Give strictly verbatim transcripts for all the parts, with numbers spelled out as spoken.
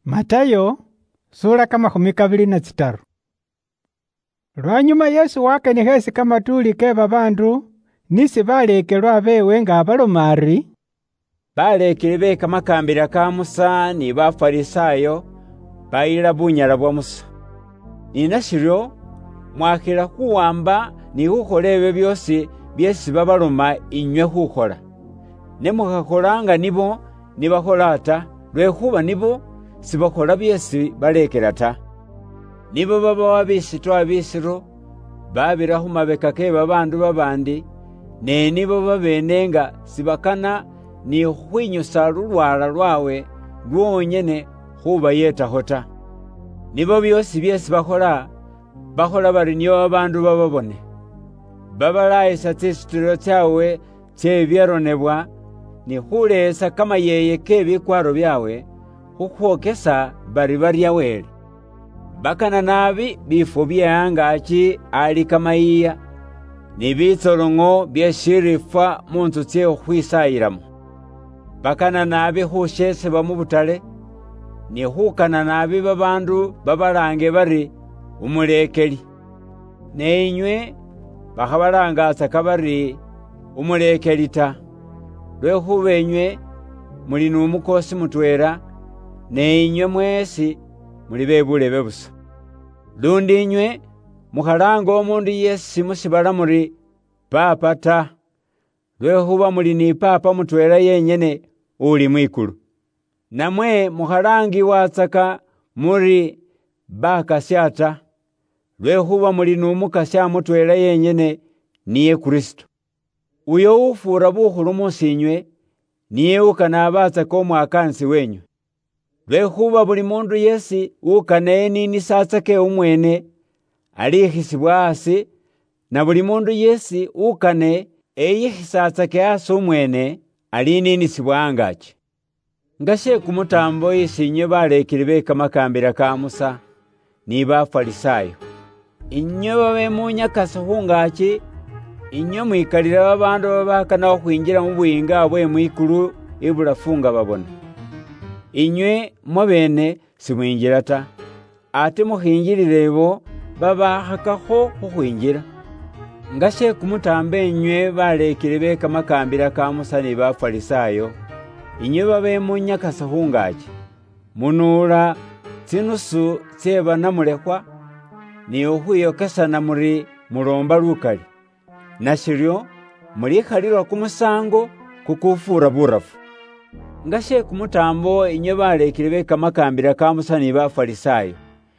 Matayo sura kama kumikabili na tsitaru. Lwanyuma Yesu wakanihesi kama tuli ke babandu nisi balekelwa bewe nga balomari balekele beka makambila ka Musa ni bafarisayo bayila bunyala bwa Musa. Ninashiryo mwakila kuwamba ni kukhola ebyo byosi byesi babaloma inywe kukhola. Ne mukakholanga nibo nibakhola ata lwekhuba nibo sibakhola byesi balekela ta. Nibo baba wabisito abisiro babira khumabeka ke babandu babandi ne nibo babenenga sibakana ni khwinyusa lulwala lwawe lwonyene khuba yetakho ta. Nibo byosi byesi bakhola bakhola bari niyo babandu bababone. Babalayisa tsisitiro tsawe tsebyaronebwa ni khulesa kamayeye kebikwaro byawe khukhwokesa bari barya wele. Bakana nabi bifo byeangachi ali kamaiya ni bitsolongo byeshirifa munzu tse khwisayiramo. Bakana nabi khusheseba mu butale ni khukana nabi babandu babalange bari umulekeli. Ne inywe bakhabalangasa kabari umulekeli ta. Lwekhuba inywe muli n'umukosi mutwera ne inywe mwesi muli bebulebe busa. Lundi inywe mukhalanga omundu yesi musibala muri papa ta. Lwekhuba muli ni papa mutwera yenyene uli mwikulu. Namwe mukhalangi watsaka muri bakasya ta. Lwekhuba muli n'umukasya mutwera yenyene niye Kristo. Uyo ufura bukhulu musinywe niye ukana abatsaka omwakansi wenywe. Lwekhuba buli mundu yesi ukane nini satsake umwene alikhisibwa asi, na buli mundu yesi ukane eyikhisatsake asi umwene alininisibwa angachi. Ngashe kumutambo isinywe balekele beka makambila ka Musa ni bafarisayo. Inywe babe munyakasa khungachi, inywe mwikalila babandu babakana khwinjila mu buyinga bwe mwikulu ibulafunga babona. Inywe mwabene simwinjila ta, ate mukhinjilile ebo babakhakakho khukhwinjila. Ngashe kumutambe inywe balekele beka makambila ka Musa ni bafarisayo, inywe babe munyakasa khungachi, munula tsinusu tseba namulekwa ni ukhwiyokesana muri mulomba lukali. Nashiryo mulikhalilwa kumusango kukufura burafu. Ngashe kumutambo inywe balekele beka makambila ka Musa ni bafarisayo,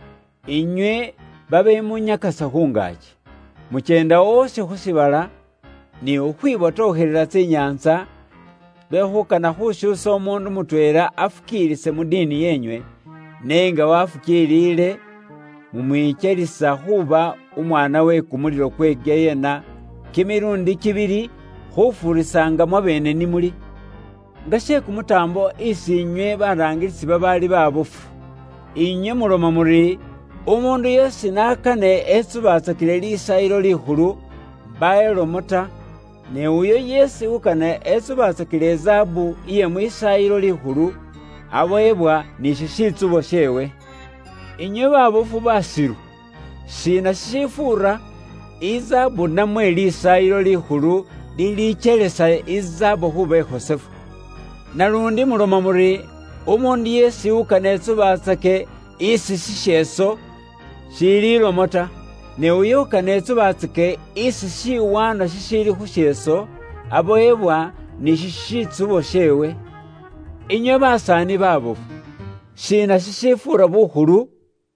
inywe babe munyakasa khungachi, muchenda wose khusibala ni ukhwibotokhelela tsinyanza lwekhukana khushusa omundu mutwela afukilise mudini yenywe, nenga wafukilile mumwichelisa khuba umwana we kumulilo kwe Geyena kimirundi kibili khufurisanga mwabene ni muli. Ngashe kumutambo isi inywe barangilisi babali babofu, inywe muloma muri umundu yesi nakane etsubatsakile lisayilo likhulu bayelomo ta, ne uyo yesi ukane etsubatsakile ezabu iye mwisayilo likhulu aboyebwa ni shishitsubo shewe. Inywe babofu basiru shina shifura izabu namwe lisayilo likhulu lilichelesa izabu khuba ekhosefu. Nalundi muloma muri umundu yesi ukane etsubatsake isi shisheso shililomo ta, ne uyo ukane etsubatsake isi shiwana shishili khusheso aboyebwa ni shishitsubo shewe. Inywe basani babofu shina shishifura bukhulu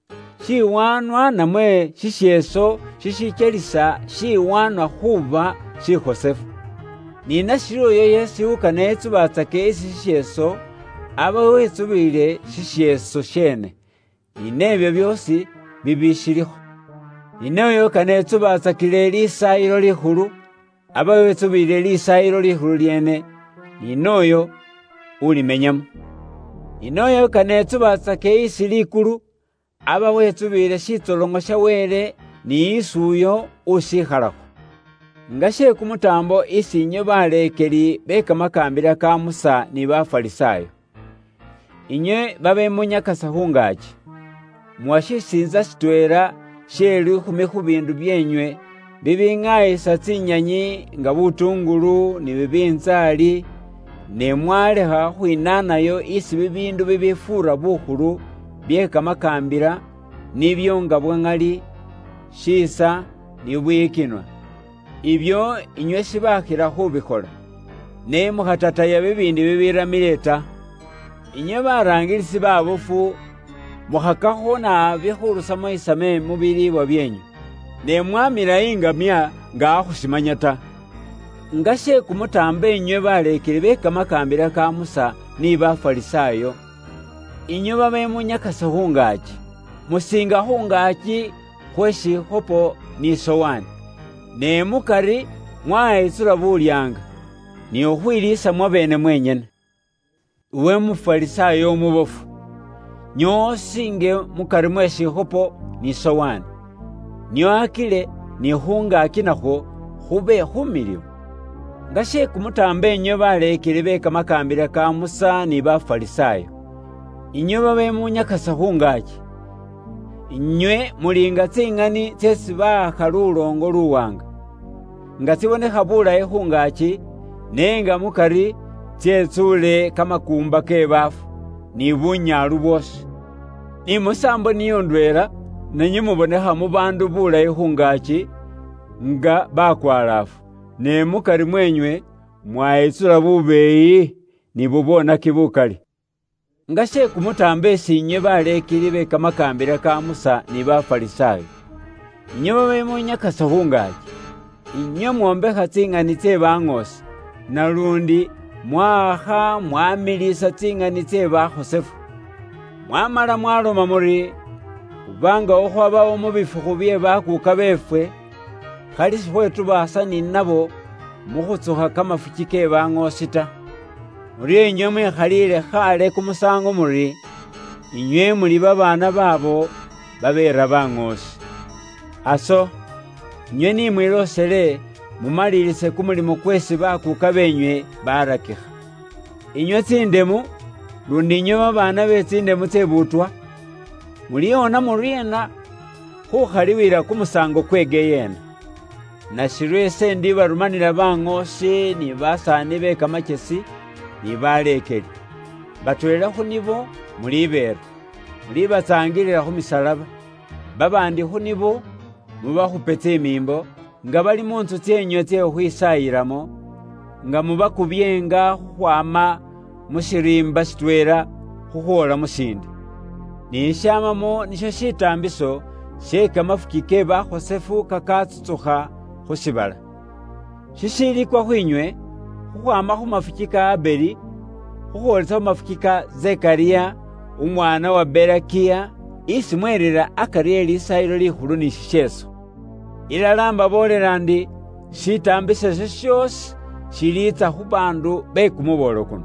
shiwanwa namwe shisheso shishichelisa shiwanwa khuba shikhosefu. Ninashiryo yo yesi ukane etsubatsake isi shisheso aba wetsubile shisheso shene. Ninebyo byosi bibishilikho. Ninoyo ukane etsubatsakile lisayilo likhulu aba wetsubile lisayilo likhulu lyene, ninoyo ulimenyamo. Ninoyo ukane etsubatsake isi likulu aba wetsubile shitsolongo sha wele ni isuyo ushikhalakho. Ngashe kumutambo isi inywe balekeli beka makambila ka Musa ni bafarisayo, Inye babe munyakasa hungaki. Mwashisinza sitwera sheri kumi kubindu byenywe bibingaye satsinyanyi nga butungulu ni bibinzali ne mwaleha huinanayo isi bibindu bibifura bukhulu byeka makambira nibyo nga bwangali shisa ni bwikinwa. Ibyo inywe sibakira hubikola ne muhatata ya bibindi bibiramileta. Inye barangilisi babufu muhakaho na bihurusamo isame mubiri wa byenyu ne mwamira ingamya nga ahusimanyata. Ngashe kumutambe inywe balekere beka makambira ka Musa ni bafarisayo. Inywe babe munyakasa hungaki musinga hungaki kweshi hopo ni sowani ne mukari mwaitsura bulyanga ni ohwilisa mwabene mwenyene. Uwe mufarisayo mubofu nyo singe mukari mweshi hopo ni sowani nyo akile ni hungaki naho hube humilimu. Ngashe kumutambe inywe balekere beka makambira ka Musa ni bafarisayo. Inywe babe munyakasa hungaki inywe mulinga tsingani tsesiba kalulongo luwanga nga tsibonekha bulayi hungaki nenga mukari tsetsule kamakumba kebafu ni bunyalu bwose. Ni musambo niyo ndwela nenye mubonekha mu bandu bulayi hungaki nga bakwalafu ne mukari mwenywe mwaitsula bubeyi ni bubona kibukali. Ngashe kumutambe sinye balekiri beka makambira ka Musa ni bafarisayo. Inye babe munyakasa hungaki inye mwombeha tsingani tse bangosi nalundi mwaha mwamilisa tsingani tse bahosefu. Mwamala mwaloma muri ubanga ohwabawo mubifuhu bye bakuka befwe kalisi hwetu basani nabo muhutsuha kamafuki ke bangosita. Muri inywe mwekhalile khale kumusango muri inywe muli babana babo babera bangosi. Aso inywe ni mwilosele mumalilise kumulimo kwesi bakuka benywe barakiha. Inywe tsindemu lundi inywe babana betsindemu tsebutwa muliona muriena hukhaliwila kumusango kwegeyena. Nashirwese ndi barumanila bangosi ni basani beka makesi ni balekeli batwela hunibo mulibera mulibatsangilila humisalaba babandi hunibo mubahupetse imimbo nga bali munzu tsenywe tse hwisayilamo nga mubakubyenga hwama mushirimba shitwela huhola musindi. Nishamamo nisho shitambiso sheka mafuki ke bahosefu kakatsutsuha husibala. Shishilikwa hwinywe huhwama humafuki ka Abeli huholesa humafuki ka Zekariya umwana wa Berakia isi mwerera akarieli isayilo lihulu ni shisheso. Ilalamba bolera ndi shitambiso shishyosi shilitsa hubandu bekumubolo kuno.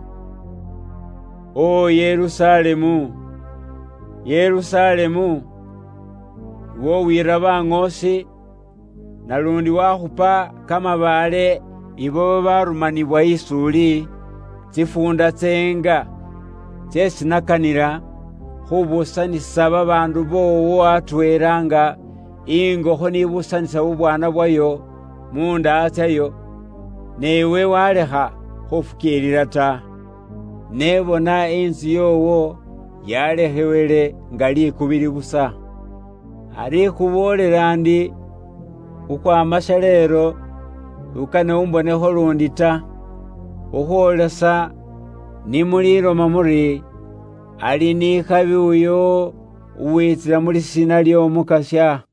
O Yerusalemu, Yerusalemu, wo wira bangosi nalundi wahupa kama bale ibo barumanibwa isuli tsifunda tsenga tsesinakanira hubusanisa babandu bowo atweranga ingoho nibusanisa bubwana bwayo munda atyayo newe waleha hufukilila ta. Nebona inzu yowo yalehewele nga likubili busa. Ali kubolela ndi ukwamasha lero ukane umboneho lundi ta. Uholesa ni muliloma muri ali ni kabi uyo uwitsila muri sina ly'omukasya.